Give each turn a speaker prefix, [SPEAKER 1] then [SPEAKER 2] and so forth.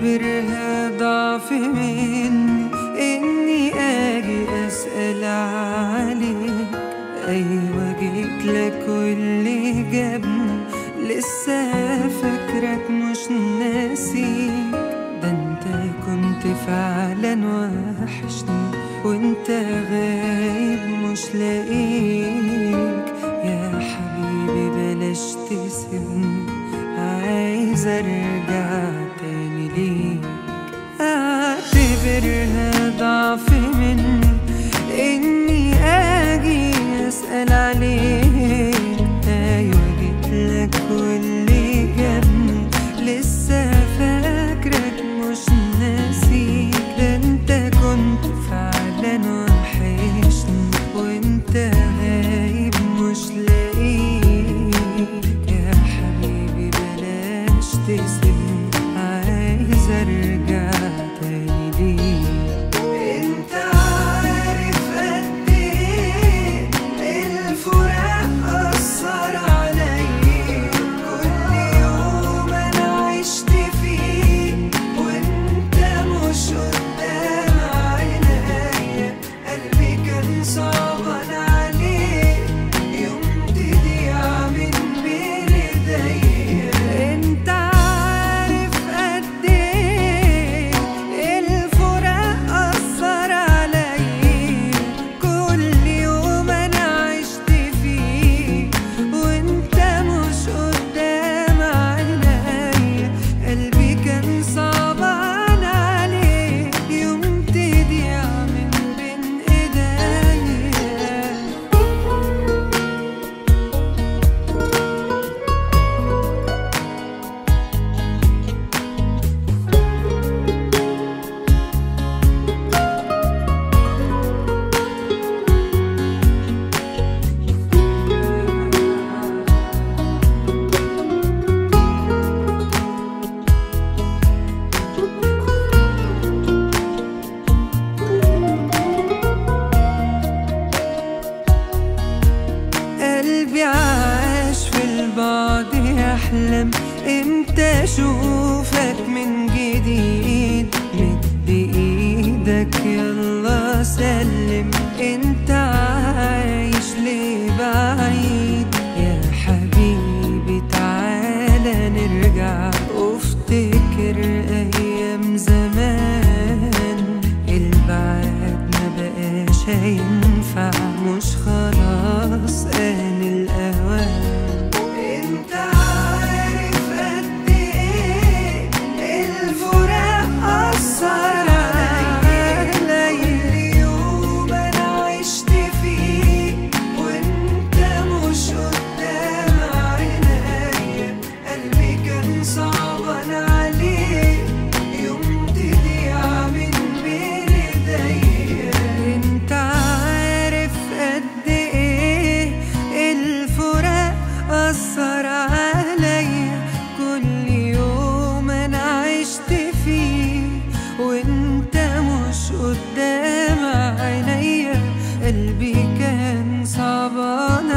[SPEAKER 1] بعتبرها ضعف مني إني أجي أسأل عليك. أيوة جيتلك واللي جابني لسه فاكرك مش ناسيك. ده انت كنت فعلا وحشني وانت غايب مش لاقيك. يا حبيبي بلاش تسيبني، عايز ارجع تاني ليك. اعتبرها ضعف مني اني اجي اسأل عليك. ايوه جيتلك واللي جابني لسه فاكرك مش ناسيك. ده انت كنت فعلا وحشني وانت غايب مش لاقيك. يا حبيبي بلاش تسيبني، عايز ارجع تاني ليك. انت عارف قد ايه الفراق اثر عليا. كل يوم انا عشت فيه وانت مش قدام عينيا. قلبي كان صعبان عليه يوم تضيع من بين ايديا. انت عارف قد ايه الفراق اثر عليا. كل يوم انا عشت فيه وانت مش قدام عينيا. قلبي كان صعبان عليه يوم تضيع من بين ايديا. قلبي عاش في البعد يحلم امتى اشوفك من جديد. مد ايدك يلا سلم، انت عايش ليه بعيد؟ يا حبيبي تعالى نرجع وافتكر ايام زمان. البعد ما بقاش هينفع، مش خلاص آن الأوان. انت عارف قد ايه الفراق أثر عليا. كل يوم انا عشت فيه وانت مش قدام عينيا. قلبي كان صعبان عليه يوم تضيع من بين ايديا. انت عارف قد ايه الفراق أثر عليا. كل يوم انا عشت فيه وانت مش قدام عينيا. قلبي كان صعبان